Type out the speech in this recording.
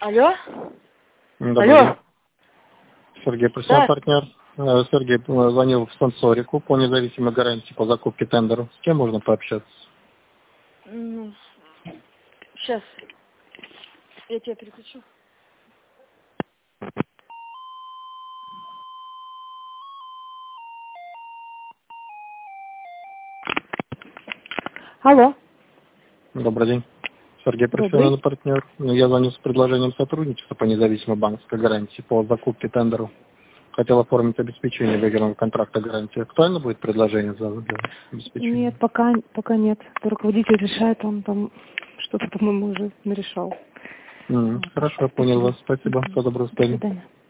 Алло? Добрый Алло? день. Сергей, профессиональный Да. партнер. Сергей звонил в Сенсорику по независимой гарантии по закупке тендеров. С кем можно пообщаться? Сейчас. Я тебя переключу. Алло. Добрый день. Сергей, Добрый. профессиональный партнер. Я звоню с предложением сотрудничества по независимой банковской гарантии по закупке тендеров. Хотел оформить обеспечение выигранного контракта гарантии. Актуально будет предложение за обеспечение? Нет, пока нет. Руководитель решает, он там что-то, по-моему, уже нарешал. Хорошо, понял Спасибо. вас. Спасибо. Всего доброго. До свидания.